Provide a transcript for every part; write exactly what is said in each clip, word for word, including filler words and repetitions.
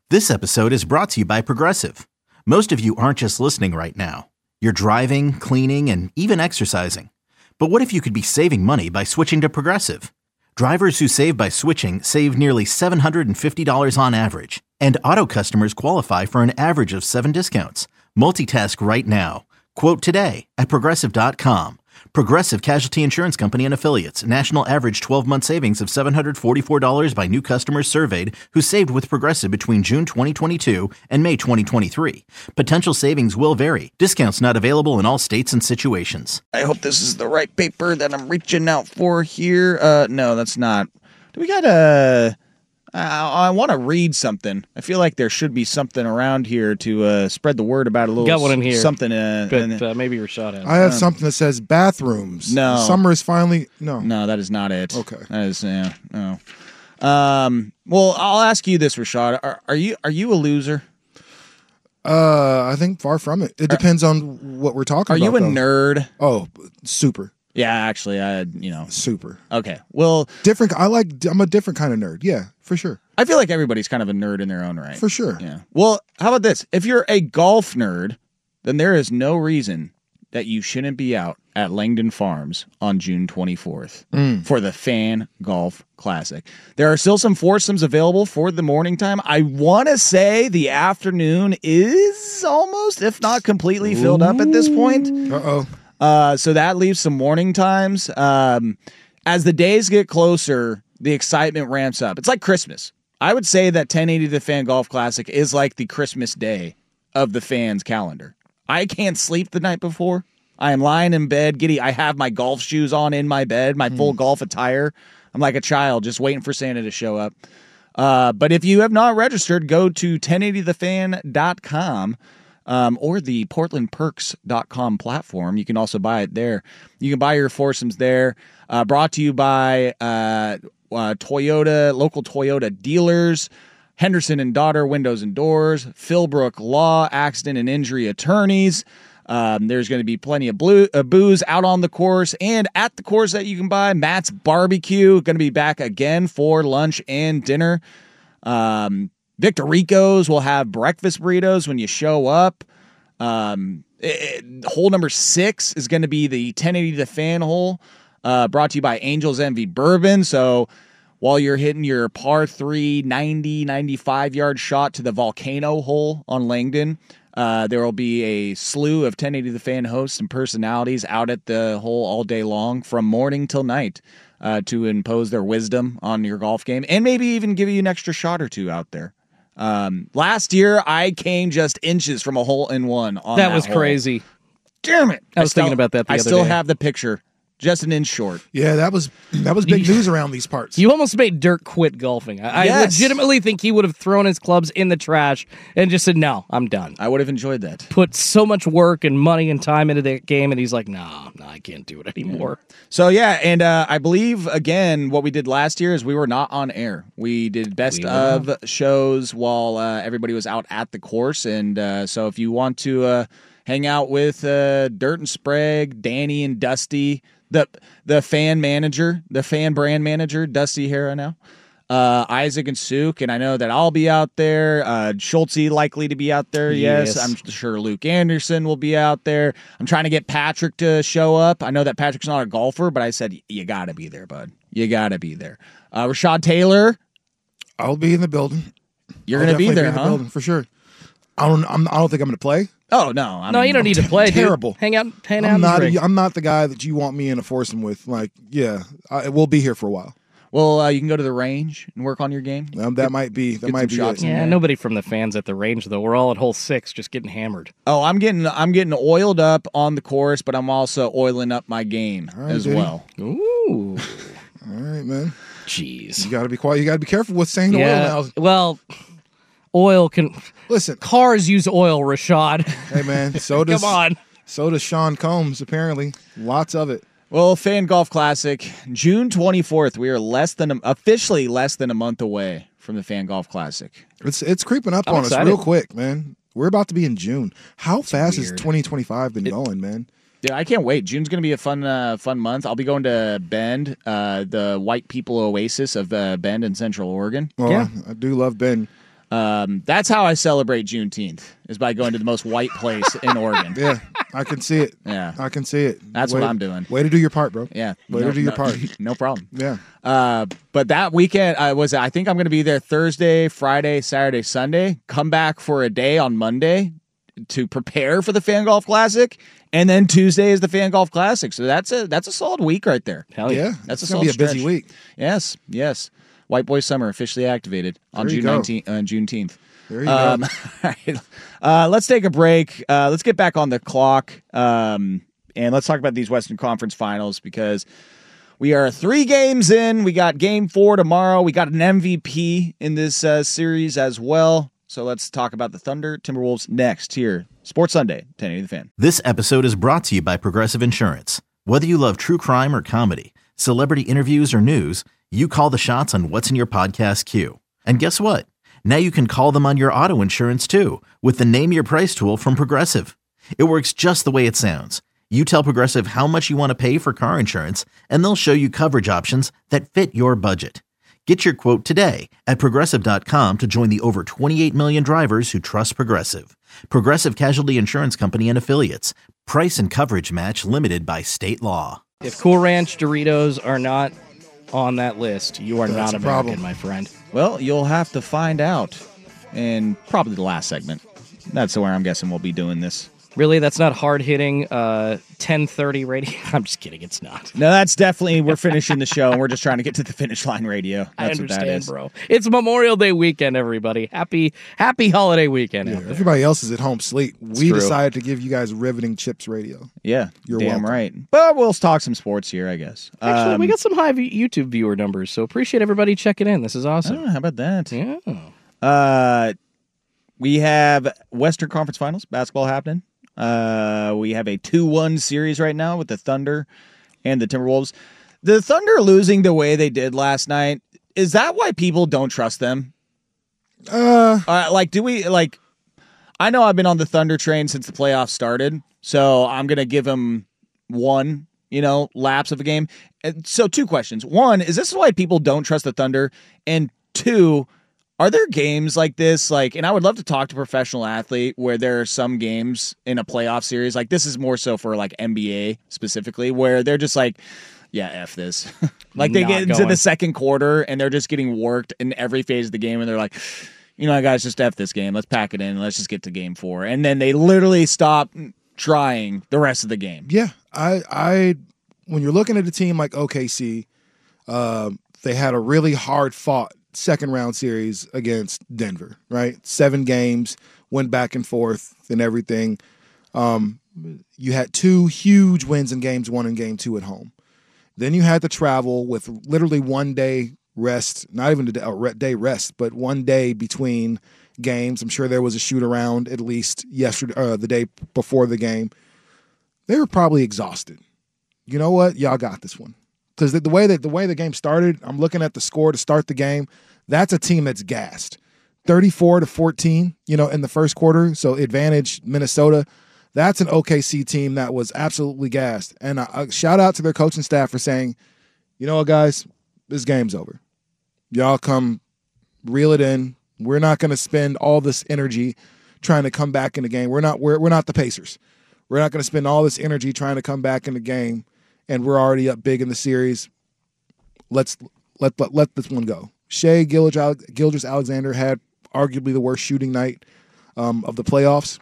This episode is brought to you by Progressive. Most of you aren't just listening right now. You're driving, cleaning, and even exercising. But what if you could be saving money by switching to Progressive? Drivers who save by switching save nearly seven hundred fifty dollars on average. And auto customers qualify for an average of seven discounts. Multitask right now. Quote today at Progressive dot com. Progressive Casualty Insurance Company and Affiliates. National average twelve-month savings of seven hundred forty-four dollars by new customers surveyed who saved with Progressive between June twenty twenty-two and May twenty twenty-three. Potential savings will vary. Discounts not available in all states and situations. I hope this is the right paper that I'm reaching out for here. Uh, no, that's not. Do we got a... I, I want to read something. I feel like there should be something around here to uh, spread the word about a little. Got one in here. Something. Uh, but and, uh, maybe Rashad has. I have Um, something that says bathrooms. No. Summer is finally... No. no, that is not it. Okay. That is, yeah, no. Um, well, I'll ask you this, Rashad. Are, are you are you a loser? Uh, I think far from it. It depends on what we're talking Are about. you a though. nerd? Oh, super. Yeah, actually, I, you know. Super. Okay. Well, Different. I like... I'm a different kind of nerd. Yeah, for sure. I feel like everybody's kind of a nerd in their own right. For sure. Yeah. Well, how about this? If you're a golf nerd, then there is no reason that you shouldn't be out at Langdon Farms on June twenty-fourth Mm. for the Fan Golf Classic. There are still some foursomes available for the morning time. I want to say the afternoon is almost, if not completely, filled up at this point. Uh-oh. Uh, so that leaves some morning times. Um, as the days get closer, the excitement ramps up. It's like Christmas. I would say that ten eighty The Fan Golf Classic is like the Christmas day of the fans' calendar. I can't sleep the night before. I am lying in bed, giddy. I have my golf shoes on in my bed, my full golf attire. I'm like a child just waiting for Santa to show up. Uh, but if you have not registered, go to ten eighty the fan dot com. Um, or the portland perks dot com platform. You can also buy it there. You can buy your foursomes there. Uh, brought to you by uh, uh, Toyota, local Toyota dealers, Henderson and Daughter Windows and Doors, Philbrook Law, Accident and Injury Attorneys. Um, there's going to be plenty of blue, uh, booze out on the course and at the course that you can buy. Matt's Barbecue, going to be back again for lunch and dinner. Um, Victor Rico's will have breakfast burritos when you show up. Um, it, it, hole number six is going to be the ten eighty The Fan hole, uh, brought to you by Angels Envy Bourbon. So while you're hitting your par three ninety, ninety-five yard shot to the volcano hole on Langdon, uh, there will be a slew of ten eighty The Fan hosts and personalities out at the hole all day long from morning till night uh, to impose their wisdom on your golf game and maybe even give you an extra shot or two out there. Um, last year, I came just inches from a hole in one on that That was hole. crazy. Damn it! I was thinking about that the I other still day. have the picture, just an inch short. Yeah, that was that was big news around these parts. You almost made Dirk quit golfing. I, Yes. I legitimately think he would have thrown his clubs in the trash and just said, no, I'm done. I would have enjoyed that. Put so much work and money and time into that game, and he's like, no, no, I can't do it anymore. So yeah, and uh, I believe again what we did last year is we were not on air. We did best We were of not. shows while uh, everybody was out at the course, and uh, so if you want to uh, hang out with uh, Dirt and Sprague, Danny and Dusty, the the fan manager, the fan brand manager, Dusty Hera now, uh, Isaac and Suk, and I know that I'll be out there. Uh, Schultze likely to be out there. Yes. Yes. I'm sure Luke Anderson will be out there. I'm trying to get Patrick to show up. I know that Patrick's not a golfer, but I said you got to be there, bud. You got to be there. Uh, Rashad Taylor, I'll be in the building. you're I'll going to be definitely there, in the huh? building, for sure. I don't. I'm, I don't think I'm going to play. Oh no, I no, mean, you don't need to t- play, dude. terrible. Hang out, hang out. I'm in the not. rig. I'm not the guy that you want me in a foursome with. Like, yeah, I, we'll be here for a while. Well, uh, you can go to the range and work on your game. Um, that might be. That get might some be shots it. in. Yeah, Yeah. nobody from the fans at the range, though. We're all at hole six just getting hammered. Oh, I'm getting I'm getting oiled up on the course, but I'm also oiling up my game right, as dude. well. Ooh. All right, man. Jeez. You got to be quiet. You got to be careful with saying Yeah. oil now. Well, oil can. Listen, Cars use oil, Rashad. hey man. So does Come on. so does Sean Combs. Apparently, lots of it. Well, Fan Golf Classic, June twenty-fourth. We are less than a, officially less than a month away from the Fan Golf Classic. It's it's creeping up I'm on excited. us real quick, man. We're about to be in June. How fast weird. has twenty twenty-five been going, man? Yeah, I can't wait. June's going to be a fun, uh, fun month. I'll be going to Bend, uh, the White People Oasis of uh, Bend in Central Oregon. Well, Yeah. I, I do love Ben. Um, that's how I celebrate Juneteenth, is by going to the most white place in Oregon. Yeah, I can see it. Yeah. I can see it. That's way what to, I'm doing. Way to do your part, bro. Yeah. Way no, to do your no, part. No problem. Yeah. Uh, but that weekend, I was. I think I'm going to be there Thursday, Friday, Saturday, Sunday. Come back for a day on Monday to prepare for the Fan Golf Classic, and then Tuesday is the Fan Golf Classic. So that's a that's a solid week right there. Hell yeah. Yeah. That's it's a gonna be a solid busy stretch. week. Yes, yes. White Boy Summer officially activated on There you June go. nineteenth, on Juneteenth. There you Um, go. all right. Uh, let's take a break. Uh, let's get back on the clock, um, and let's talk about these Western Conference Finals because we are three games in. We got Game Four tomorrow. We got an M V P in this uh, series as well. So let's talk about the Thunder Timberwolves next here. Sports Sunday, ten eighty The Fan. This episode is brought to you by Progressive Insurance. Whether you love true crime or comedy, celebrity interviews or news, you call the shots on what's in your podcast queue. And guess what? Now you can call them on your auto insurance too with the Name Your Price tool from Progressive. It works just the way it sounds. You tell Progressive how much you want to pay for car insurance, and they'll show you coverage options that fit your budget. Get your quote today at Progressive dot com to join the over twenty-eight million drivers who trust Progressive. Progressive Casualty Insurance Company and Affiliates. Price and coverage match limited by state law. If Cool Ranch Doritos are not on that list, you are That's not a problem. American, my friend. Well, you'll have to find out in probably the last segment. That's where I'm guessing we'll be doing this. Really, that's not hard-hitting uh, ten thirty radio? I'm just kidding. It's not. No, that's definitely, we're finishing the show, and we're just trying to get to the finish line radio. That's I what that understand, is. bro. It's Memorial Day weekend, everybody. Happy, happy holiday weekend. out there. Everybody else is at home sleep. We true. decided to give you guys riveting chips radio. Yeah, You're damn welcome. right. But we'll talk some sports here, I guess. Actually, Um, we got some high v- YouTube viewer numbers, so appreciate everybody checking in. This is awesome. oh, how about that? Yeah. Uh, we have Western Conference Finals basketball happening. Uh, we have a two one series right now with the Thunder and the Timberwolves. The Thunder losing the way they did last night, is that why people don't trust them? Uh, Uh, like, do we, like, I know I've been on the Thunder train since the playoffs started, so I'm going to give them one, you know, lapse of a game. And so, two questions. One, is this why people don't trust the Thunder? And two, are there games like this? Like, and I would love to talk to a professional athlete where there are some games in a playoff series. Like, this is more so for like N B A specifically, where they're just like, yeah, F this. Like, they Not get into going. the second quarter and they're just getting worked in every phase of the game. And they're like, you know, guys, just F this game. Let's pack it in. Let's just get to game four. And then they literally stop trying the rest of the game. yeah, I, I, when you're looking at a team like O K C, um, they had a really hard fought second round series against Denver, right? Seven games, went back and forth and everything. Um, you had two huge wins in games one and game two at home. Then you had to travel with literally one day rest, not even a day- a re- day rest, but one day between games. I'm sure there was a shoot around at least yesterday, uh, the day before the game. They were probably exhausted. You know what? Y'all got this one. Because the, the way that the way the game started, I'm looking at the score to start the game. That's a team that's gassed, thirty-four to fourteen. You know, in the first quarter, so advantage Minnesota. That's an O K C team that was absolutely gassed. And a, a shout out to their coaching staff for saying, you know what, guys, this game's over. Y'all come reel it in. We're not going to spend all this energy trying to come back in the game. We're not. We're we're not the Pacers. We're not going to spend all this energy trying to come back in the game, and we're already up big in the series. Let's let let, let this one go. Shea Gilgeous Alexander had arguably the worst shooting night um, of the playoffs.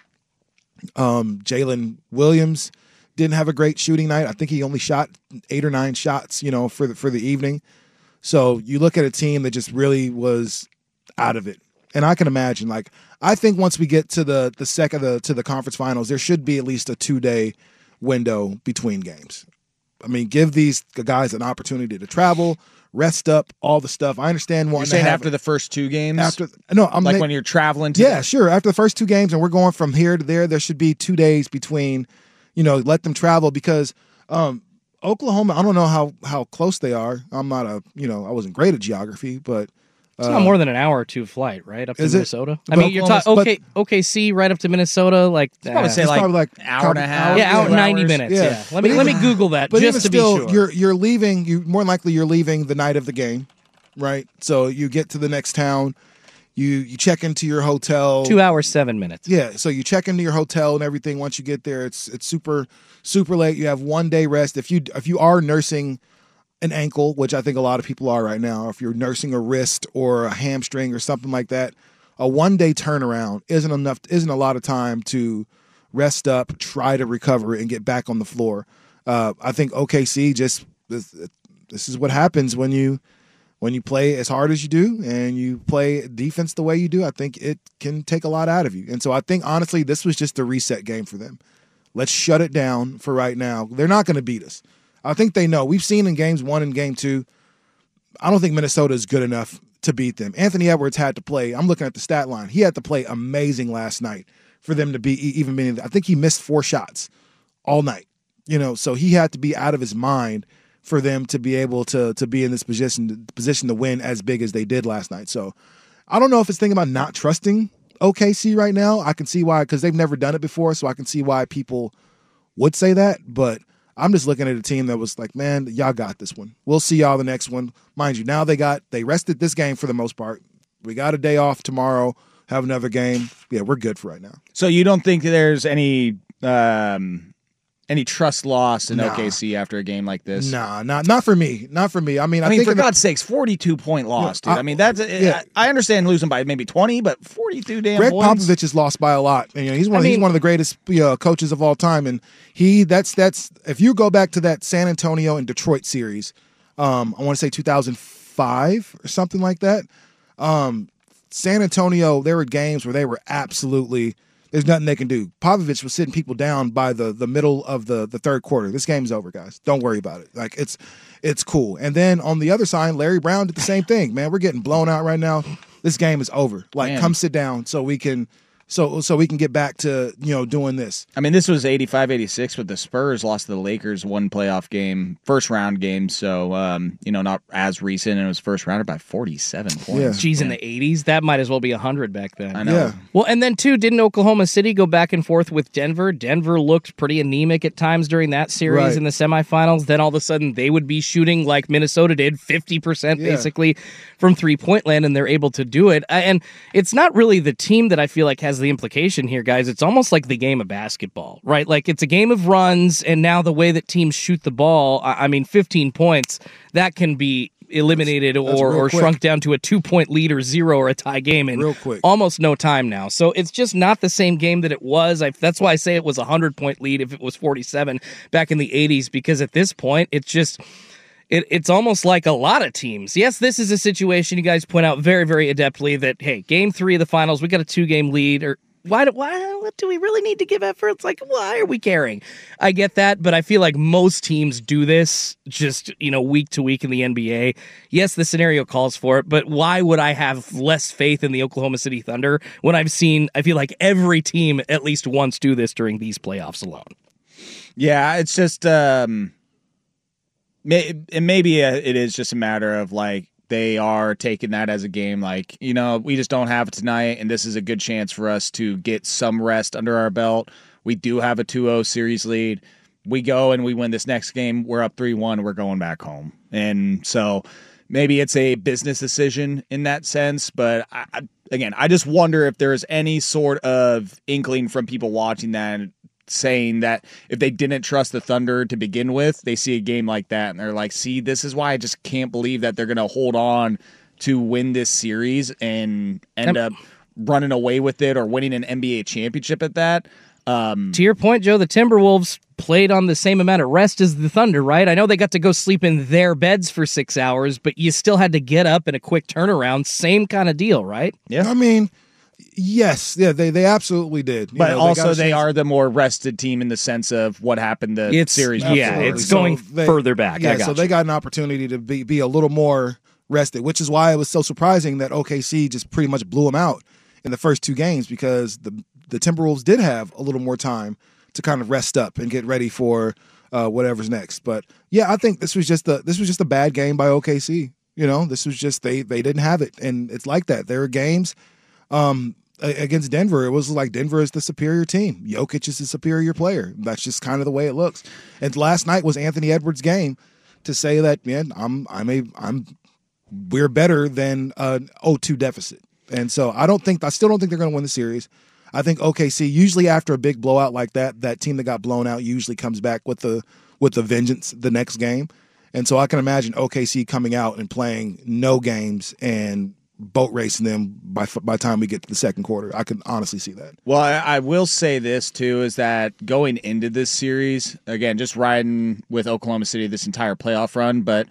Um, Jalen Williams didn't have a great shooting night. I think he only shot eight or nine shots, you know, for the, for the evening. So you look at a team that just really was out of it. And I can imagine, like, I think once we get to the the second the, to the conference finals, there should be at least a two day window between games. I mean, give these guys an opportunity to travel, rest up, all the stuff. I understand wanting You're saying to have after the first two games? after no, I'm like ma- when you're traveling to yeah, the- sure. After the first two games, and we're going from here to there, there should be two days between. You know, let them travel because um, Oklahoma. I don't know how how close they are. I'm not a you know I wasn't great at geography, but It's not more than an hour or two flight, right? Up to is it? Minnesota. I But mean, you're talking Oklahoma's- OK, OKC right up to Minnesota, like probably eh. say it's like probably like hour and a couple- half. yeah, out two ninety hours. minutes. Yeah. Yeah. Let But me let me even- Google that But just even to still, be sure. you're you're leaving. You more than likely you're leaving the night of the game, right? So you get to the next town. You you check into your hotel. Two hours, seven minutes. Yeah, so you check into your hotel and everything. Once you get there, it's it's super super late. You have one day rest. If you if you are nursing an ankle, which I think a lot of people are right now, if you're nursing a wrist or a hamstring or something like that, a one day turnaround isn't enough. Isn't a lot of time to rest up, try to recover, and get back on the floor. Uh, I think O K C just this, this is what happens when you. When you play as hard as you do and you play defense the way you do, I think it can take a lot out of you. And so I think, honestly, this was just a reset game for them. Let's shut it down for right now. They're not going to beat us. I think they know. We've seen in games one and game two, I don't think Minnesota is good enough to beat them. Anthony Edwards had to play. I'm looking at the stat line. He had to play amazing last night for them to be even being. I think he missed four shots all night. You know, so he had to be out of his mind for them to be able to to be in this position position to win as big as they did last night. So I don't know if it's thinking about not trusting O K C right now. I can see why, because they've never done it before, so I can see why people would say that. But I'm just looking at a team that was like, man, y'all got this one. We'll see y'all the next one. Mind you, now they got they rested this game for the most part. We got a day off tomorrow, have another game. Yeah, we're good for right now. So you don't think there's any um, any trust lost in Nah. O K C after a game like this? Nah, not not for me. Not for me. I mean, I, I mean, think for in the- God's sakes, forty-two point loss, Yeah, dude. I, I- mean, that's yeah. I, I understand losing by maybe twenty, but forty-two damn Greg points. Popovich is lost by a lot. And, you know, he's one. I Of, he's mean- one of the greatest you know, coaches of all time. And he that's that's if you go back to that San Antonio and Detroit series, um, I want to say two thousand five or something like that. Um, San Antonio, there were games where they were absolutely. There's nothing they can do. Popovich was sitting people down by the, the middle of the, the third quarter. This game's over, guys. Don't worry about it. Like it's it's cool. And then on the other side, Larry Brown did the same thing. Man, we're getting blown out right now. This game is over. Like, Man. come sit down so we can so so we can get back to you know doing this. I mean, this was eighty-five eighty-six, but the Spurs lost to the Lakers one playoff game, first round game. So, um, you know, not as recent. And it was first rounded by forty-seven points. Yeah. Geez, in the eighties, that might as well be one hundred back then. I know. Yeah. Well, and then, too, didn't Oklahoma City go back and forth with Denver? Denver looked pretty anemic at times during that series Right. in the semifinals. Then all of a sudden, they would be shooting like Minnesota did, fifty percent Yeah. basically from three-point land, and they're able to do it. Uh, And it's not really the team that I feel like has the implication here, guys. It's almost like the game of basketball, right? Like it's a game of runs, and now the way that teams shoot the ball, I I mean, fifteen points, that can be eliminated That's- that's or, real or quick. shrunk down to a two-point lead or zero or a tie game in Real quick. almost no time now. So it's just not the same game that it was. I, that's why I say it was a hundred-point lead if it was forty-seven back in the eighties, because at this point, it's just... It, it's almost like a lot of teams. Yes, this is a situation you guys point out very, very adeptly that, hey, game three of the finals, we got a two-game lead, or why do, why what do we really need to give effort? It's like, why are we caring? I get that, but I feel like most teams do this just, you know, week to week in the N B A. Yes, the scenario calls for it, but why would I have less faith in the Oklahoma City Thunder when I've seen, I feel like every team at least once do this during these playoffs alone? Yeah, it's just, um, may, and maybe uh, it is just a matter of like they are taking that as a game, like, you know, we just don't have it tonight, and this is a good chance for us to get some rest under our belt. We do have a two oh series lead. We go and we win this next game. We're up three one. We're going back home. And so maybe it's a business decision in that sense, but I, I, again, I just wonder if there's any sort of inkling from people watching that saying that if they didn't trust the Thunder to begin with, they see a game like that and they're like, see, this is why I just can't believe that they're going to hold on to win this series and end Yep. up running away with it or winning an N B A championship at that. Um, To your point, Joe, the Timberwolves played on the same amount of rest as the Thunder, right? I know they got to go sleep in their beds for six hours, but you still had to get up in a quick turnaround. Same kind of deal, right? Yeah. I mean, yes, yeah, they they absolutely did. You But know, also, got a they chance- are the more rested team in the sense of what happened the It's series. yeah, before. it's So going they- further back. Yeah, I got so you. they got an opportunity to be be a little more rested, which is why it was so surprising that O K C just pretty much blew them out in the first two games, because the the Timberwolves did have a little more time to kind of rest up and get ready for uh, whatever's next. But yeah, I think this was just a this was just a bad game by O K C. You know, this was just they they didn't have it, and it's like that. There are games. Um, a- Against Denver, it was like Denver is the superior team. Jokic is the superior player. That's just kind of the way it looks. And last night was Anthony Edwards' game to say that, man, I'm I'm a I'm we're better than an oh two deficit. And so I don't think I still don't think they're going to win the series. I think O K C usually after a big blowout like that, that team that got blown out usually comes back with the with the vengeance the next game. And so I can imagine O K C coming out and playing no games and boat racing them by by the time we get to the second quarter. I can honestly see that. Well, I, I will say this too, is that going into this series, again, just riding with Oklahoma City this entire playoff run, but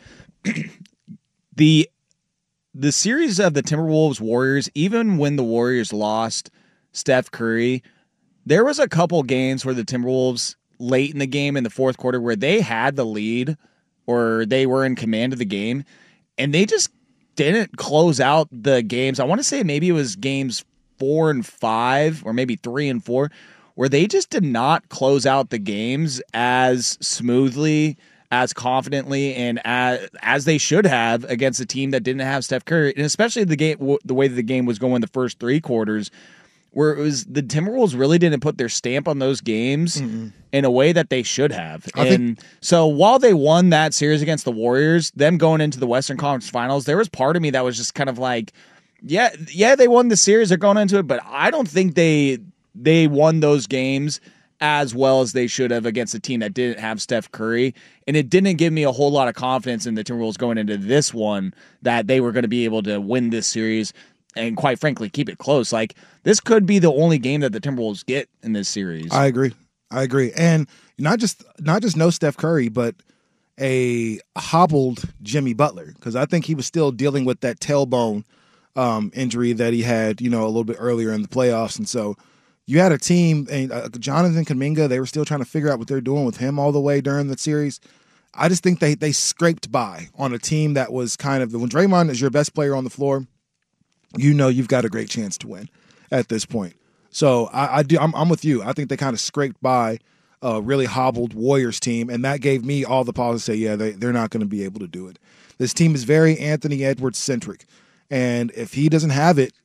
the the series of the Timberwolves Warriors, even when the Warriors lost Steph Curry, there was a couple games where the Timberwolves late in the game in the fourth quarter where they had the lead or they were in command of the game, and they just didn't close out the games. I want to say maybe it was games four and five or maybe three and four where they just did not close out the games as smoothly, as confidently, and as, as they should have against a team that didn't have Steph Curry, and especially the game, the way that the game was going the first three quarters, where it was the Timberwolves really didn't put their stamp on those games mm-hmm. in a way that they should have. I and think- so while they won that series against the Warriors, them going into the Western Conference Finals, there was part of me that was just kind of like, yeah, yeah, they won the series, they're going into it, but I don't think they they won those games as well as they should have against a team that didn't have Steph Curry. And it didn't give me a whole lot of confidence in the Timberwolves going into this one that they were going to be able to win this series and, quite frankly, keep it close. Like, this could be the only game that the Timberwolves get in this series. I agree. I agree. And not just not just no Steph Curry, but a hobbled Jimmy Butler, because I think he was still dealing with that tailbone um, injury that he had, you know, a little bit earlier in the playoffs. And so you had a team, and uh, Jonathan Kuminga, they were still trying to figure out what they're doing with him all the way during the series. I just think they they scraped by on a team that was kind of, when Draymond is your best player on the floor, you know you've got a great chance to win at this point. So I, I do. I'm, I'm with you. I think they kind of scraped by a really hobbled Warriors team, and that gave me all the pause to say, yeah, they, they're not going to be able to do it. This team is very Anthony Edwards centric, and if he doesn't have it,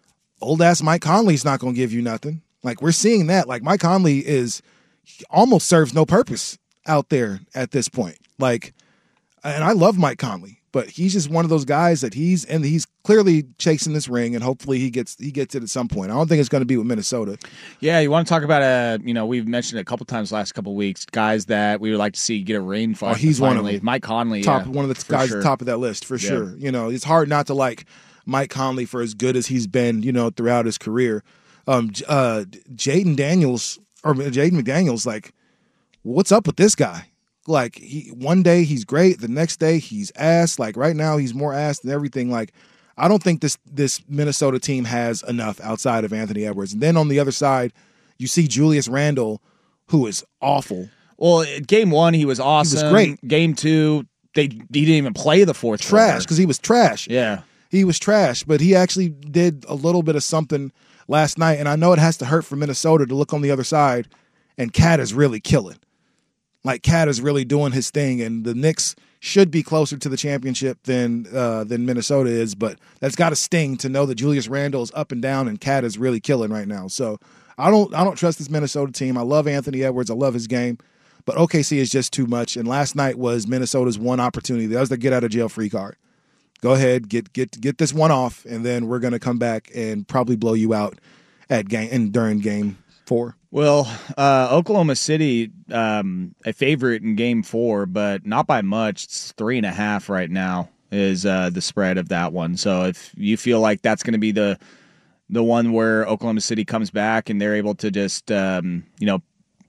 old ass Mike Conley's not going to give you nothing. Like, we're seeing that. Like, Mike Conley is almost serves no purpose out there at this point. Like, and I love Mike Conley, but he's just one of those guys that he's and he's clearly chasing this ring, and hopefully he gets he gets it at some point. I don't think it's going to be with Minnesota. Yeah, you want to talk about a you know we've mentioned it a couple times last couple of weeks, guys that we would like to see get a ring. Oh, he's finally. one of them. Mike Conley, top yeah, one of the guys sure. at the top of that list for yeah. sure. You know, it's hard not to like Mike Conley for as good as he's been, you know, throughout his career. Um, uh, Jaden Daniels or Jaden McDaniels, like, what's up with this guy? Like, he one day he's great, the next day he's ass. Like, right now he's more ass than everything. Like, I don't think this this Minnesota team has enough outside of Anthony Edwards. And then on the other side, you see Julius Randle, who is awful. Well, game one he was awesome. He was great. Game two, they he didn't even play the fourth trash because he was trash. Yeah, he was trash. But he actually did a little bit of something last night, and I know it has to hurt for Minnesota to look on the other side, and Cat is really killing. Like, Cat is really doing his thing, and the Knicks should be closer to the championship than uh, than Minnesota is, but that's got to sting to know that Julius Randle is up and down and Cat is really killing right now. So I don't I don't trust this Minnesota team. I love Anthony Edwards. I love his game, but O K C is just too much, and last night was Minnesota's one opportunity. That was the get-out-of-jail-free card. Go ahead, get get get this one off, and then we're going to come back and probably blow you out at game and during game four. Well, uh, Oklahoma City, um, a favorite in game four, but not by much. It's three and a half right now is uh, the spread of that one. So if you feel like that's going to be the the one where Oklahoma City comes back and they're able to just um, you know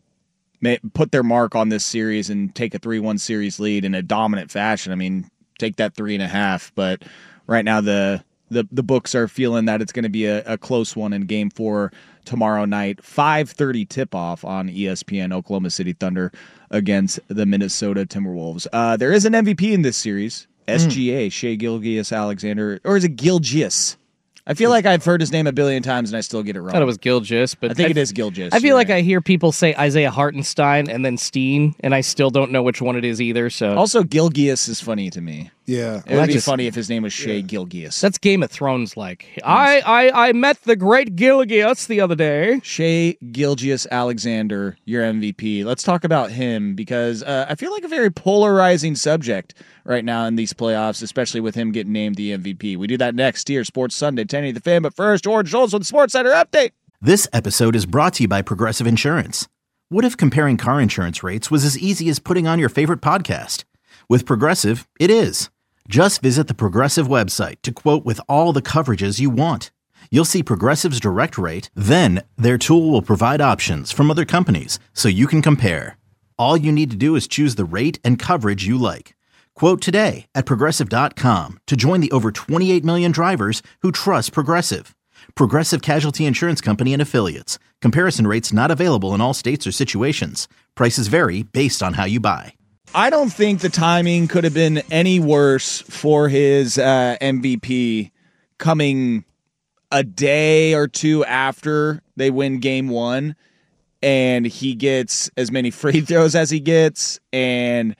may, put their mark on this series and take a three one series lead in a dominant fashion, I mean, take that three and a half. But right now the the the books are feeling that it's going to be a, a close one in game four tomorrow night, five thirty tip-off on E S P N, Oklahoma City Thunder against the Minnesota Timberwolves. Uh, there is an M V P in this series, S G A, mm. Shai Gilgeous-Alexander, or is it Gilgeous? I feel like I've heard his name a billion times and I still get it wrong. I thought it was Gilgeous, but I think I, it is Gilgeous. I feel You're like right. I hear people say Isaiah Hartenstein and then Steen, and I still don't know which one it is either. So also, Gilgeous is funny to me. Yeah. It would be just- funny if his name was Shea Gilgeous. That's Game of Thrones like. I, I I met the great Gilgeous the other day. Shea Gilgeous Alexander, your M V P. Let's talk about him because uh, I feel like a very polarizing subject right now in these playoffs, especially with him getting named the M V P. We do that next here, Sports Sunday, ten eighty The Fan. But first, George Schultz with the Sports Center update. This episode is brought to you by Progressive Insurance. What if comparing car insurance rates was as easy as putting on your favorite podcast? With Progressive, it is. Just visit the Progressive website to quote with all the coverages you want. You'll see Progressive's direct rate, then their tool will provide options from other companies so you can compare. All you need to do is choose the rate and coverage you like. Quote today at progressive dot com to join the over twenty-eight million drivers who trust Progressive. Progressive Casualty Insurance Company and Affiliates. Comparison rates not available in all states or situations. Prices vary based on how you buy. I don't think the timing could have been any worse for his uh, M V P coming a day or two after they win game one and he gets as many free throws as he gets, and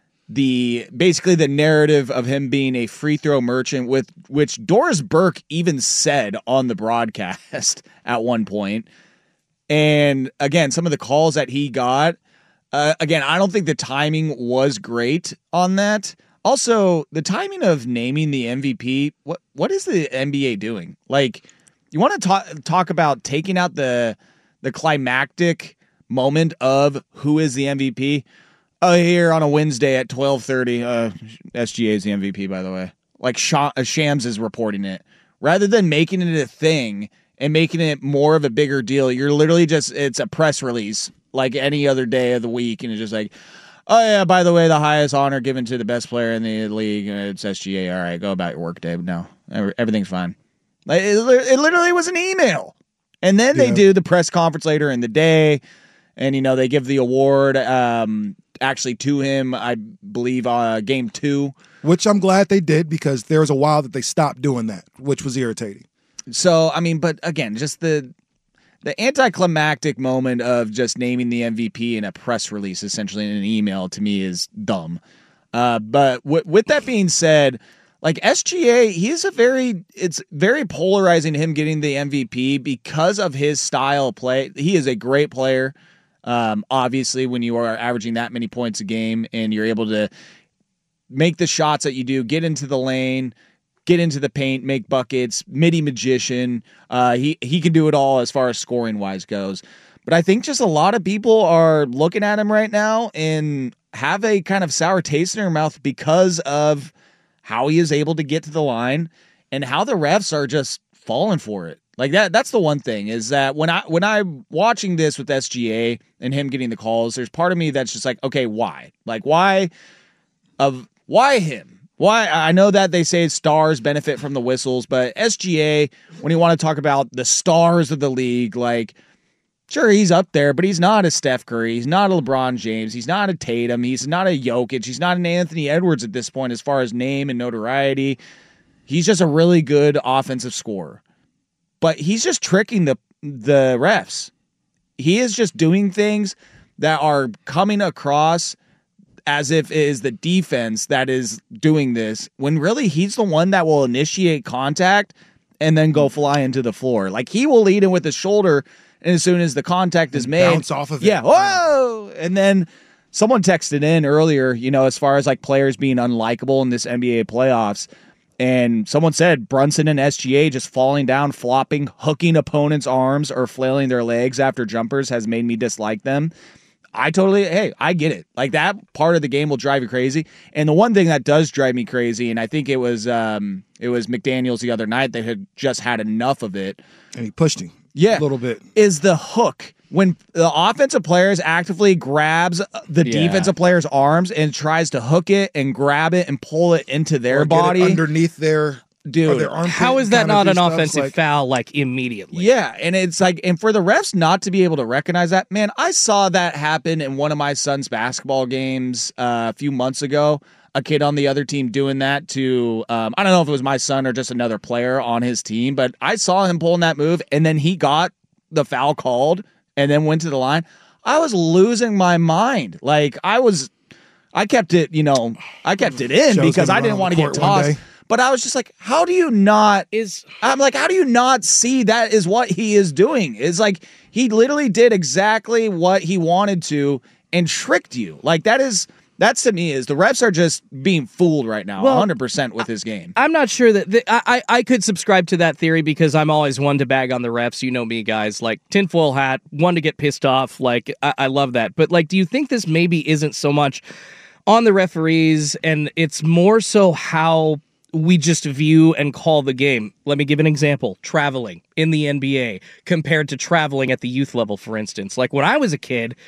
the basically the narrative of him being a free throw merchant, with which Doris Burke even said on the broadcast at one point. And again, some of the calls that he got, Uh, again, I don't think the timing was great on that. Also, the timing of naming the M V P, what what is the N B A doing? Like, you want to talk talk about taking out the the climactic moment of who is the M V P? Oh, here on a Wednesday at twelve thirty, uh, S G A is the M V P, by the way. Like, Sh- Shams is reporting it. Rather than making it a thing and making it more of a bigger deal, you're literally just, it's a press release like any other day of the week, and it's just like, oh yeah, by the way, the highest honor given to the best player in the league, uh, it's S G A. All right, go about your work day. No, everything's fine. Like, it, it literally was an email, and then they Yeah. do the press conference later in the day, and you know they give the award um, actually to him. I believe uh, game two, Which I'm glad they did, because there was a while that they stopped doing that, which was irritating. So I mean, but again, just the. The anticlimactic moment of just naming the M V P in a press release, essentially in an email, to me is dumb. Uh, but w- with that being said, like S G A, he is a very, it's very polarizing him getting the M V P because of his style of play. He is a great player. Um, obviously, when you are averaging that many points a game and you're able to make the shots that you do, get into the lane, get into the paint, make buckets, midi magician. Uh, he he can do it all as far as scoring wise goes. But I think just a lot of people are looking at him right now and have a kind of sour taste in their mouth because of how he is able to get to the line and how the refs are just falling for it. Like that. That's the one thing, is that when I when I'm watching this with S G A and him getting the calls, there's part of me that's just like, okay, why? Like why of why him? Why? I know that they say stars benefit from the whistles, but S G A, when you want to talk about the stars of the league, like, sure, he's up there, but he's not a Steph Curry. He's not a LeBron James. He's not a Tatum. He's not a Jokic. He's not an Anthony Edwards at this point as far as name and notoriety. He's just a really good offensive scorer. But he's just tricking the the refs. He is just doing things that are coming across as if it is the defense that is doing this, when really he's the one that will initiate contact and then go fly into the floor. Like, he will lead in with his shoulder, and as soon as the contact is made, Bounce off of it. yeah, whoa! And then someone texted in earlier, you know, as far as like players being unlikable in this N B A playoffs, and someone said Brunson and S G A just falling down, flopping, hooking opponents' arms, or flailing their legs after jumpers has made me dislike them. I totally, hey, I get it. Like, that part of the game will drive you crazy. And the one thing that does drive me crazy, and I think it was um, it was McDaniels the other night that had just had enough of it. And he pushed him Yeah, a little bit. Is the hook. When the offensive players actively grabs the Yeah. defensive player's arms and tries to hook it and grab it and pull it into their Or get it body. underneath their, Dude, or their armpit How is that kinda not do an stuff, offensive like- foul, like, immediately? Yeah, and it's like, and for the refs not to be able to recognize that, man, I saw that happen in one of my son's basketball games uh, a few months ago. A kid on the other team doing that to, um, I don't know if it was my son or just another player on his team, but I saw him pulling that move, and then he got the foul called and then went to the line. I was losing my mind. Like, I was... I kept it, you know, I kept it in Show's because gonna I didn't run want to on the get court one tossed. day. But I was just like, how do you not Is I'm like, how do you not see that is what he is doing? It's like he literally did exactly what he wanted to and tricked you. Like that is that's to me is the refs are just being fooled right now, Well, one hundred percent with his game. I'm not sure that the, I, I I could subscribe to that theory because I'm always one to bag on the refs. You know me, guys. Like tinfoil hat, one to get pissed off. Like I, I love that. But like, do you think this maybe isn't so much on the referees and it's more so how we just view and call the game? Let me give an example. Traveling in the N B A compared to traveling at the youth level, for instance. Like when I was a kid,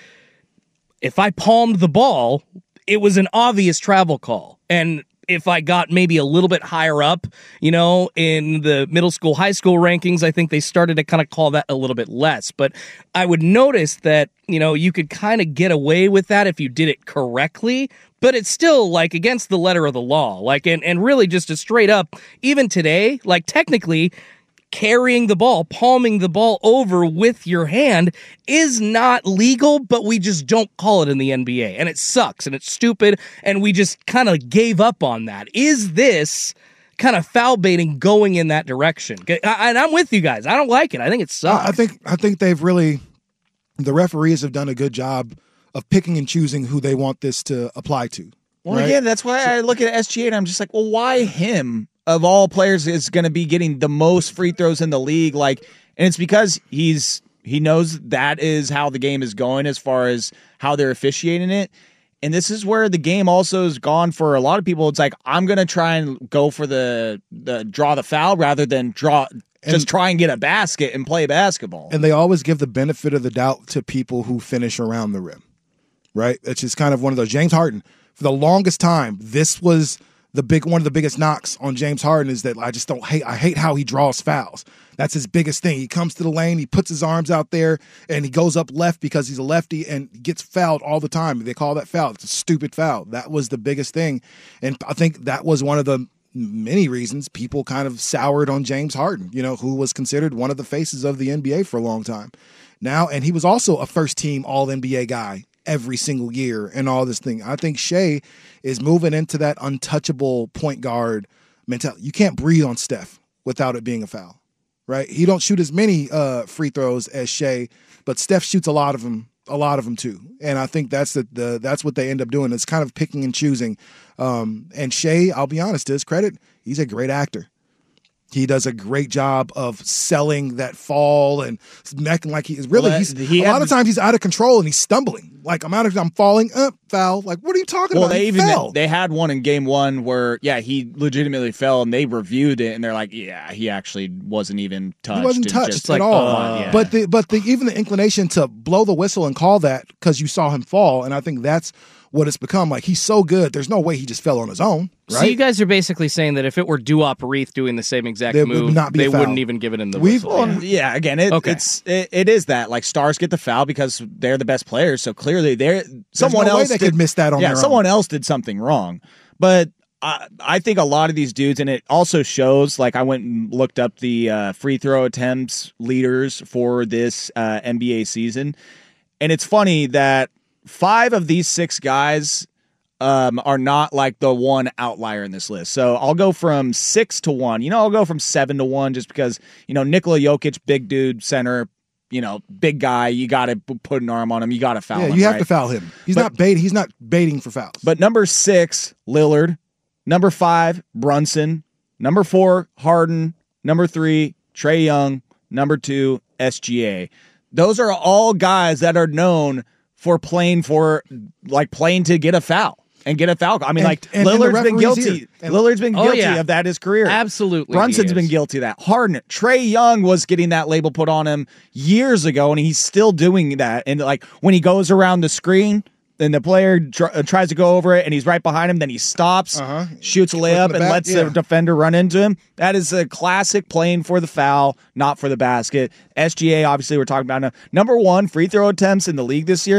if I palmed the ball, it was an obvious travel call. And if I got maybe a little bit higher up, you know, in the middle school, high school rankings, I think they started to kind of call that a little bit less. But I would notice that, you know, you could kind of get away with that if you did it correctly, but it's still like against the letter of the law. Like, and, and really just a straight up, even today, like technically, carrying the ball, palming the ball over with your hand is not legal, but we just don't call it in the N B A. And it sucks and it's stupid. And we just kind of gave up on that. Is this kind of foul baiting going in that direction? And I'm with you guys. I don't like it. I think it sucks. I think I think they've really, the referees have done a good job of picking and choosing who they want this to apply to. Well, right? again, that's why I look at S G A and I'm just like, well, why him? Of all players is going to be getting the most free throws in the league. Like, and it's because he's, he knows that is how the game is going as far as how they're officiating it. And this is where the game also has gone for a lot of people. It's like, I'm going to try and go for the, the draw the foul rather than draw, just And- try and get a basket and play basketball. And they always give the benefit of the doubt to people who finish around the rim, right? It's just kind of one of those. James Harden, for the longest time, this was the big one of the biggest knocks on James Harden is that I just don't hate. I hate how he draws fouls. That's his biggest thing. He comes to the lane, he puts his arms out there, and he goes up left because he's a lefty and gets fouled all the time. They call that foul. It's a stupid foul. That was the biggest thing, and I think that was one of the many reasons people kind of soured on James Harden, you know, who was considered one of the faces of the N B A for a long time. Now, and he was also a first-team All N B A guy every single year and all this thing. I think Shea is moving into that untouchable point guard mentality. You can't breathe on Steph without it being a foul, right? He don't shoot as many uh, free throws as Shea, but Steph shoots a lot of them, a lot of them too. And I think that's the, the that's what they end up doing. It's kind of picking and choosing. Um, and Shea, I'll be honest, to his credit, he's a great actor. He does a great job of selling that fall and acting like he is really. Well, he's he a had lot of the- times he's out of control and he's stumbling. Like I'm out of, I'm falling up, foul. Like what are you talking Well, about? they He even fell. they had one in game one where yeah he legitimately fell and they reviewed it and they're like yeah he actually wasn't even touched. He wasn't and touched just at like, all. uh, yeah. But the but the even the inclination to blow the whistle and call that because you saw him fall, and I think that's what it's become. Like he's so good, there's no way he just fell on his own, right? So you guys are basically saying that if it were Duop Reith doing the same exact There would move, not be a they foul. wouldn't even give it in the We've- whistle. Well, Yeah. yeah, again, it, Okay. it's it, it is that like stars get the foul because they're the best players. So clearly, they're someone no way else they did, could miss that on yeah, their own. someone else did something wrong. But I, I think a lot of these dudes, and it also shows. Like I went and looked up the uh, free throw attempts leaders for this uh, N B A season, and it's funny that five of these six guys um, are not like the one outlier in this list. So I'll go from six to one. You know, I'll go from seven to one just because, you know, Nikola Jokic, big dude, center, you know, big guy. You got to put an arm on him. You got to foul yeah, him. you have right? to foul him. He's But- not baiting. He's not baiting for fouls. But number six, Lillard. Number five, Brunson. Number four, Harden. Number three, Trae Young. Number two, S G A. Those are all guys that are known for playing for, like, playing to get a foul. And get a foul. I mean, And- like and- and the Lillard's been referees guilty. here. And- Lillard's been Oh, guilty yeah. of that his career. Absolutely. Brunson's he been is. guilty of that. Harden, Trae Young was getting that label put on him years ago, and he's still doing that. And like when he goes around the screen, then the player tr- uh, tries to go over it, and he's right behind him. Then he stops, Uh-huh. shoots a Quick in layup, the and back, lets yeah. the defender run into him. That is a classic playing for the foul, not for the basket. S G A, obviously, we're talking about now. Number one free throw attempts in the league this year.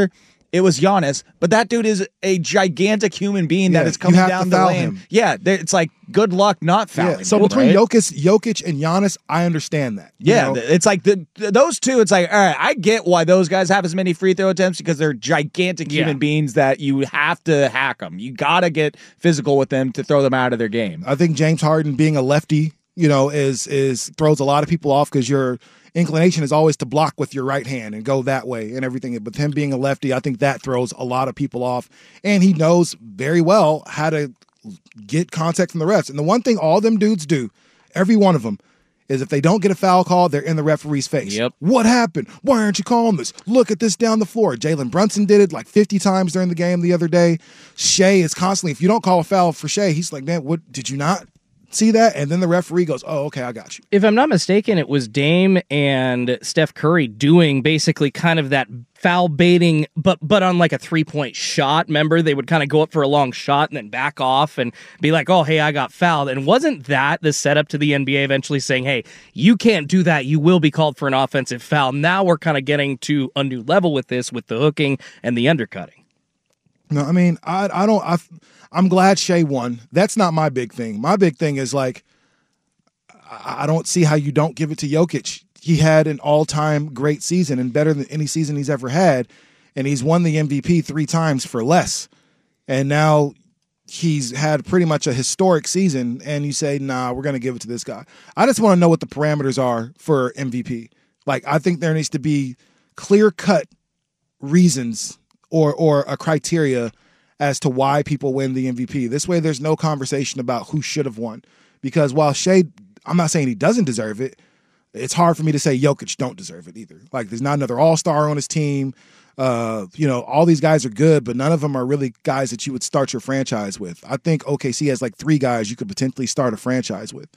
it was Giannis, but that dude is a gigantic human being Yeah, that is you coming have to down the foul lane. him. Yeah, there- it's like good luck not fouling. Yeah. So him, between right? Jokic, Jokic and Giannis, I understand that. you Yeah, know? th- it's like the, th- those two. It's like, all right, I get why those guys have as many free throw attempts because they're gigantic Yeah. human beings that you have to hack them. You got to get physical with them to throw them out of their game. I think James Harden being a lefty, you know, is is throws a lot of people off because your inclination is always to block with your right hand and go that way and everything. But him being a lefty, I think that throws a lot of people off. And he knows very well how to get contact from the refs. And the one thing all them dudes do, every one of them, is if they don't get a foul call, they're in the referee's face. Yep. What happened? Why aren't you calling this? Look at this down the floor. Jalen Brunson did it like fifty times during the game the other day. Shea is constantly, if you don't call a foul for Shea, he's like, man, what did you not see that? And then the referee goes, oh, okay, I got you. If I'm not mistaken, it was Dame and Steph Curry doing basically kind of that foul baiting, but but on like a three-point shot. Remember, they would kind of go up for a long shot and then back off and be like, oh, hey, I got fouled. And wasn't that the setup to the N B A eventually saying, hey, you can't do that. You will be called for an offensive foul. Now we're kind of getting to a new level with this, with the hooking and the undercutting. No, I mean, I I don't I I'm glad Shea won. That's not my big thing. My big thing is like I, I don't see how you don't give it to Jokic. He had an all-time great season and better than any season he's ever had, and he's won the M V P three times for less. And now he's had pretty much a historic season, and you say, nah, we're going to give it to this guy. I just want to know what the parameters are for M V P. Like, I think there needs to be clear-cut reasons or or a criteria as to why people win the M V P. This way there's no conversation about who should have won. Because while Shea, I'm not saying he doesn't deserve it, it's hard for me to say Jokic don't deserve it either. Like, there's not another all-star on his team. Uh, you know, all these guys are good, but none of them are really guys that you would start your franchise with. I think O K C has like three guys you could potentially start a franchise with.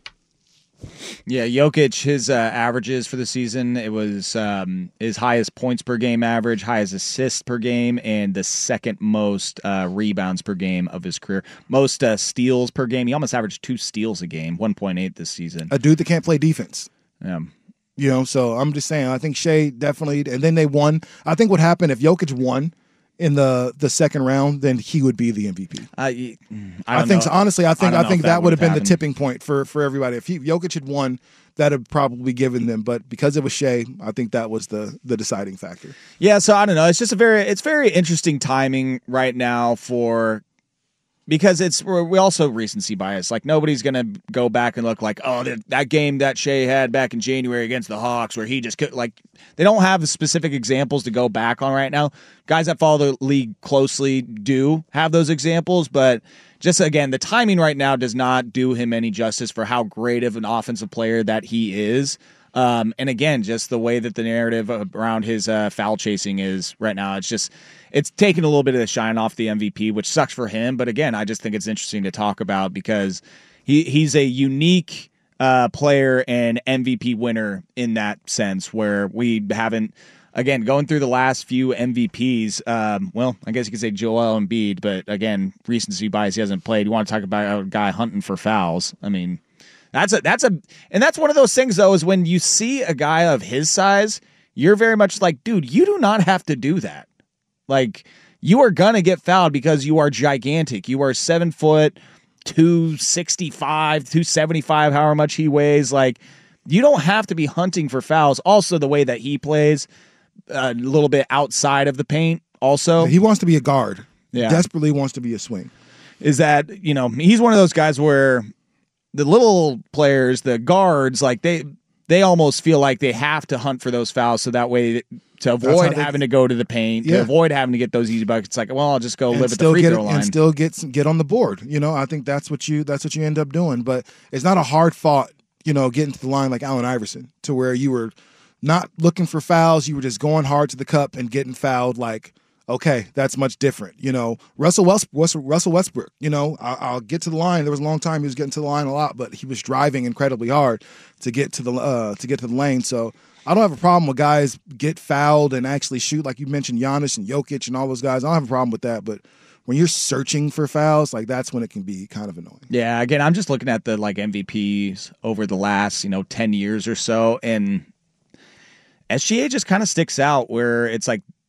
Yeah, Jokic, his uh, averages for the season, it was um, his highest points per game average, highest assists per game, and the second most uh, rebounds per game of his career. Most uh, steals per game. He almost averaged two steals a game, one point eight this season. A dude that can't play defense. Yeah. You know, so I'm just saying, I think Shea definitely, and then they won. I think what happened if Jokic won in the the second round, then he would be the M V P. Uh, I, I, don't think know. so. Honestly, I think I I, don't know think if that, that would have would've been the happened. tipping point for for everybody. If he, Jokic had won, that'd have probably given them. But because it was Shea, I think that was the the deciding factor. Yeah, so I don't know. It's just a very it's very interesting timing right now for because it's we also recency bias. Like nobody's gonna go back and look like, oh, that, that game that Shea had back in January against the Hawks where he just could like they don't have specific examples to go back on right now. Guys that follow the league closely do have those examples, but just again, the timing right now does not do him any justice for how great of an offensive player that he is. Um, and again, just the way that the narrative around his uh, foul chasing is right now, it's just it's taking a little bit of the shine off the M V P, which sucks for him. But again, I just think it's interesting to talk about because he he's a unique uh, player and M V P winner in that sense, where we haven't. Again, going through the last few M V Ps, um, well, I guess you could say Joel Embiid, but again, recency bias, he hasn't played. You want to talk about a guy hunting for fouls? I mean. That's a that's a and that's one of those things though is when you see a guy of his size, you're very much like, dude, you do not have to do that. Like you are gonna get fouled because you are gigantic. You are seven foot, two sixty five, two seventy five, however much he weighs. Like you don't have to be hunting for fouls. Also, the way that he plays, a little bit outside of the paint. Also, He wants to be a guard. Yeah. Desperately wants to be a swing. is that you know he's one of those guys where. The little players, the guards, like they they almost feel like they have to hunt for those fouls so that way to avoid they- having to go to the paint, Yeah. to avoid having to get those easy buckets. It's like, well, I'll just go And live at the still free get throw it, line. and still get some, get on the board. You know, I think that's what you that's what you end up doing. But it's not a hard fought, you know, getting to the line like Allen Iverson, to where you were not looking for fouls, you were just going hard to the cup and getting fouled. Like, okay, that's much different. You know, Russell Westbrook, Russell Westbrook, you know, I'll, I'll get to the line. There was a long time he was getting to the line a lot, but he was driving incredibly hard to get to the uh, to get to the lane. So I don't have a problem with guys get fouled and actually shoot, like you mentioned, Giannis and Jokic and all those guys. I don't have a problem with that, but when you're searching for fouls, like that's when it can be kind of annoying. Yeah, again, I'm just looking at the like M V Ps over the last, you know, ten years or so, and S G A just kind of sticks out where it's like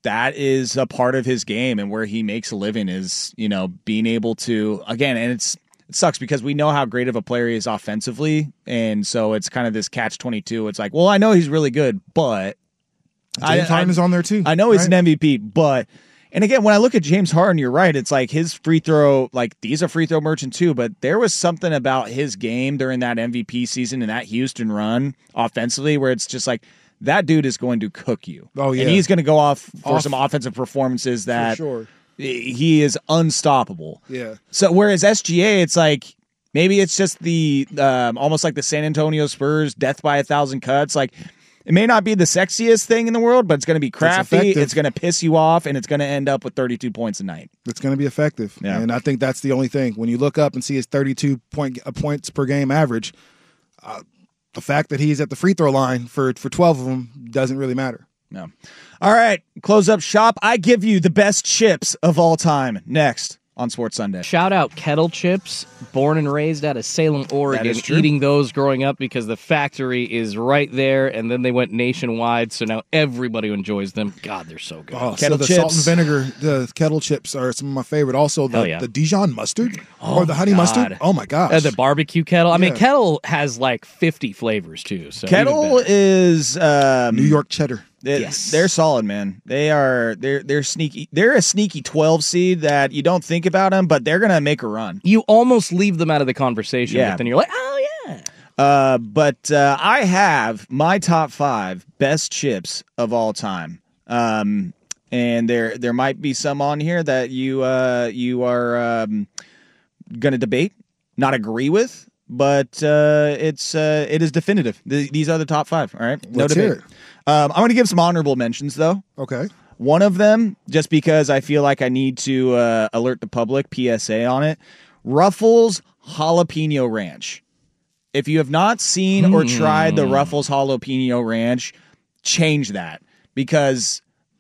that is a part of his game, and where he makes a living is, you know, being able to, again, and it's it sucks because we know how great of a player he is offensively, and so it's kind of this catch twenty-two. It's like, well, I know he's really good, but James Harden is on there too. I know he's right? an M V P, but and again, when I look at James Harden, you're right. It's like his free throw, like he's a free throw merchant too, but there was something about his game during that M V P season and that Houston run offensively where it's just like, that dude is going to cook you. Oh, yeah. And he's going to go off for Off. some offensive performances that sure. he is unstoppable. Yeah. So whereas S G A, it's like maybe it's just the um, almost like the San Antonio Spurs death by a thousand cuts. Like it may not be the sexiest thing in the world, but it's going to be crafty. effective. It's, going to piss you off, and it's going to end up with thirty-two points a night. It's going to be effective. Yeah. And I think that's the only thing. When you look up and see his thirty-two point, uh, points per game average, uh, the fact that he's at the free throw line for, for twelve of them doesn't really matter. No. All right, close up shop. I give you the best chips of all time. Next on Sports Sunday. Shout out Kettle Chips, born and raised out of Salem, Oregon, is true. eating those growing up because the factory is right there, and then they went nationwide, so now everybody enjoys them. God, they're so good. Oh, Kettle so the chips. salt and vinegar, the kettle chips are some of my favorite. Also, the, Hell yeah. the Dijon mustard Oh, or the honey God. mustard. Oh, my gosh. Uh, the barbecue kettle. I mean, Yeah. kettle has like fifty flavors too. So even Kettle better. is um, New York cheddar. It- Yes. They're solid, man. They are they're they're sneaky. They're a sneaky twelve seed that you don't think about them, but they're gonna make a run. You almost leave them out of the conversation, Yeah. but then you're like, oh yeah. Uh, but uh, I have my top five best chips of all time. Um, and there there might be some on here that you uh, you are um, gonna debate, not agree with, but uh, it's uh, it is definitive. Th- these are the top five. All right, no Let's debate. hear it. Um, I'm gonna give some honorable mentions though. Okay. One of them, just because I feel like I need to uh, alert the public, P S A on it, Ruffles Jalapeno Ranch. If you have not seen or tried the Ruffles Jalapeno Ranch, change that, because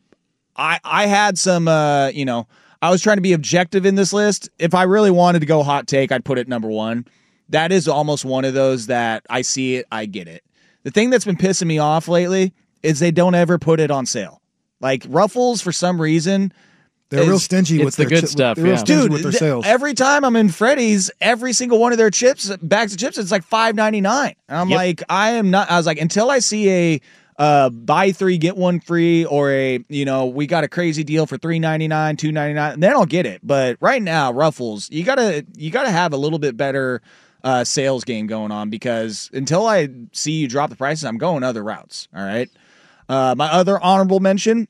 I I had some, uh, you know, I was trying to be objective in this list. If I really wanted to go hot take, I'd put it number one. That is almost one of those that I see it, I get it. The thing that's been pissing me off lately is they don't ever put it on sale. Like Ruffles, for some reason, They're real It's- stingy it's with the their good chi- stuff, They're real yeah. stingy dude, with their th- sales. every time I'm in Freddy's, every single one of their chips, bags of chips, it's like five ninety-nine. And I'm Yep. like, I am not. I was like, until I see a uh, buy three get one free, or a, you know, we got a crazy deal for three ninety-nine, two ninety-nine, then I'll get it. But right now, Ruffles, you gotta you gotta have a little bit better uh, sales game going on, because until I see you drop the prices, I'm going other routes. All right. Uh, my other honorable mention,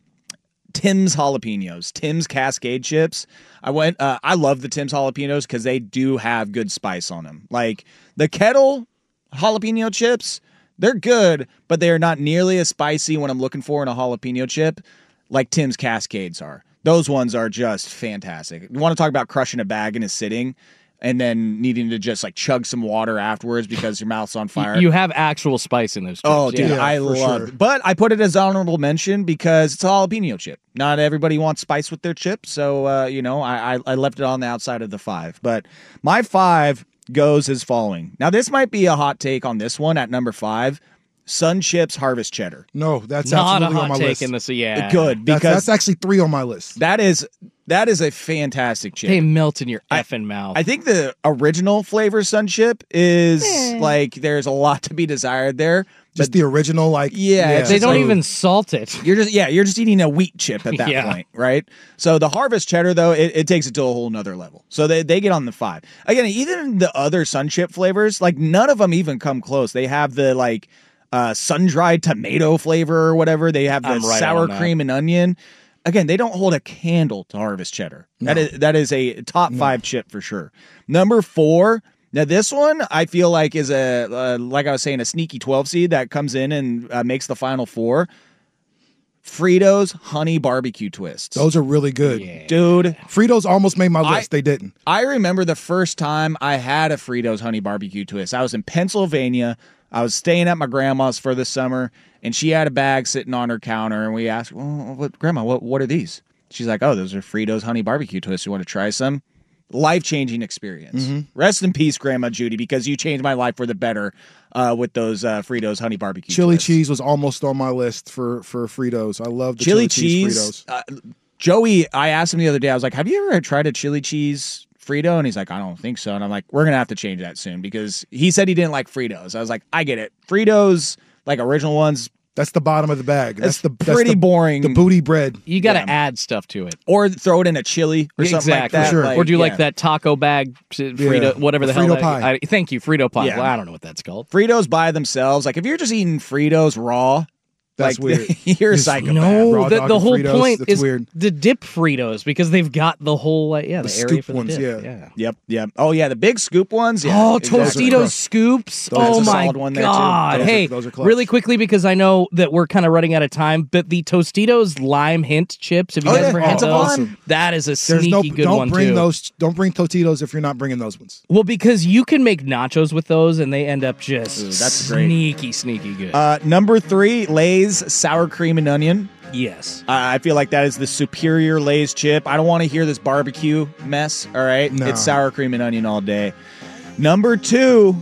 Tim's jalapenos, Tim's Cascade chips. I went. Uh, I love the Tim's jalapenos because they do have good spice on them. Like the Kettle jalapeno chips, they're good, but they are not nearly as spicy when I'm looking for in a jalapeno chip like Tim's Cascades are. Those ones are just fantastic. You want to talk about crushing a bag in a sitting and then needing to just like chug some water afterwards because your mouth's on fire. You have actual spice in those chips. Oh, dude, yeah. Yeah, I for love sure. it. But I put it as honorable mention because it's a jalapeno chip. Not everybody wants spice with their chip, so, uh, you know, I, I, I left it on the outside of the five. But my five goes as following. Now, this might be a hot take on this one at number five. Sun Chips Harvest Cheddar. No, that's Not a absolutely on hot my take list. in this. Yeah. Good, That's, because that's actually three on my list. that is that is a fantastic chip. They melt in your effing mouth. I think the original flavor Sun Chip is like there's a lot to be desired there. Just the original, like Yeah, it's they just don't like- even salt it. You're just yeah, you're just eating a wheat chip at that Yeah. point, right? So the Harvest Cheddar though, it, it takes it to a whole nother level. So they, they get on the five. Again, even the other Sun Chip flavors, like none of them even come close. They have the like uh, sun dried tomato flavor or whatever. They have the I'm right sour on that. cream and onion. Again, they don't hold a candle to Harvest Cheddar. That is that is a top five chip for sure. Number four. Now this one I feel like is a uh, like I was saying, a sneaky twelve seed that comes in and uh, makes the final four. Fritos honey barbecue twists. those are really good. Yeah. Dude, Fritos almost made my I- list. they didn't. I remember the first time I had a Fritos honey barbecue twist. I was in Pennsylvania. I was staying at my grandma's for the summer, and she had a bag sitting on her counter, and we asked, well, what, Grandma, what, what are these? She's like, oh, those are Fritos honey barbecue twists. You want to try some? life-changing experience. Mm-hmm. Rest in peace, Grandma Judy, because you changed my life for the better uh, with those uh, Fritos honey barbecue. Chili twists. cheese was almost on my list for for Fritos. I love the Chili, chili, cheese, cheese. Fritos. Uh, Joey, I asked him the other day. I was like, "Have you ever tried a chili cheese Frito?" And he's like, "I don't think so." And I'm like, "We're gonna have to change that soon," because he said he didn't like Fritos. I was like, "I get it. Fritos, like original ones, That's the bottom of the bag. That's it's the that's pretty the, boring. The booty bread. You got to Yeah. add stuff to it. or throw it in a chili or something like Exactly. that. Sure. Like, or do yeah. like that taco bag, Frito, Yeah. whatever the, The hell. Frito that- pie. I, thank you, Frito pie. Yeah. Well, I don't know what that's called. Fritos by themselves. Like if you're just eating Fritos raw, That's like weird. you're a Just- psychopath. No, Raw the, dog the and whole Fritos, point that's is weird. the dip Fritos because they've got the whole uh, yeah the, The area scoop for the ones, dip. yeah. Yep, yep. Oh yeah, the big scoop ones. Yeah, Oh, exactly. Those are Tostitos crushed. scoops! Those oh are my solid one there, too. god! Those are- hey, those are clutch. really quickly because I know that we're kind of running out of time, but the Tostitos lime hint chips. Have you Oh, guys yeah. ever had Hint of those? lime. That is a There's sneaky no good don't one bring too. those don't bring Tostitos if you're not bringing those ones. Well, because you can make nachos with those, and they end up just Ooh, that's great. sneaky, sneaky good. Uh, number three, Lay's sour cream and onion. yes. Uh, I feel like that is the superior Lay's chip. I don't want to hear this barbecue mess. All right, No. it's sour cream and onion all day. Number two,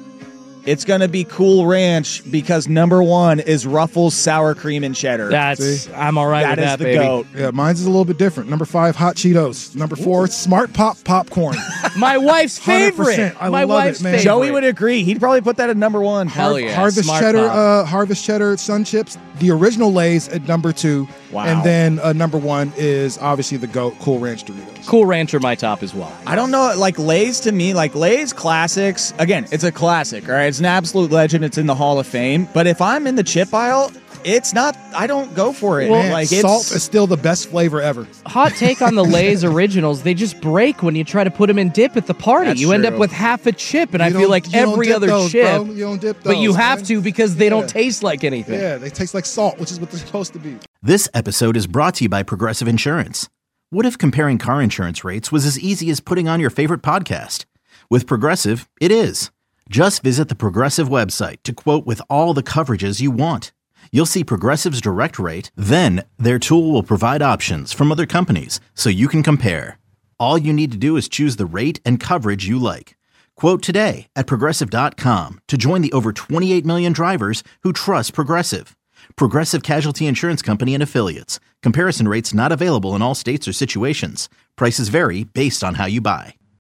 it's gonna be Cool Ranch because number one is Ruffles sour cream and cheddar. That's See? I'm all right That with is that, the baby. goat. Yeah, mine's is a little bit different. Number five, hot Cheetos. Number four, Smart Pop popcorn. My wife's one hundred favorite. percent. I My love it, wife's man. favorite. Joey would agree. He'd probably put that at number one. Hell Har- yeah, Harvest Smart Cheddar, Pop. uh, Harvest Cheddar Sun Chips. The original Lay's at number two. Wow. And then uh, number one is obviously the GOAT, Cool Ranch Doritos. Cool Ranch are my top as well. I don't know, like Lay's to me, like Lay's classics. Again, it's a classic, all right? It's an absolute legend. It's in the Hall of Fame. But if I'm in the chip aisle, it's not. I don't go for it. Well, Man, like it's, salt is still the best flavor ever. Hot take on the Lay's originals. They just break when you try to put them in dip at the party. That's you end true. up with half a chip, and I You feel don't- like you don't every dip other those, chip. bro. You don't dip But you those, have man. to because they Yeah. don't taste like anything. Yeah, they taste like salt, which is what they're supposed to be. This episode is brought to you by Progressive Insurance. What if comparing car insurance rates was as easy as putting on your favorite podcast? With Progressive, it is. Just visit the Progressive website to quote with all the coverages you want. You'll see Progressive's direct rate, then their tool will provide options from other companies so you can compare. All you need to do is choose the rate and coverage you like. Quote today at Progressive dot com to join the over twenty-eight million drivers who trust Progressive. Progressive Casualty Insurance Company and Affiliates. Comparison rates not available in all states or situations. Prices vary based on how you buy.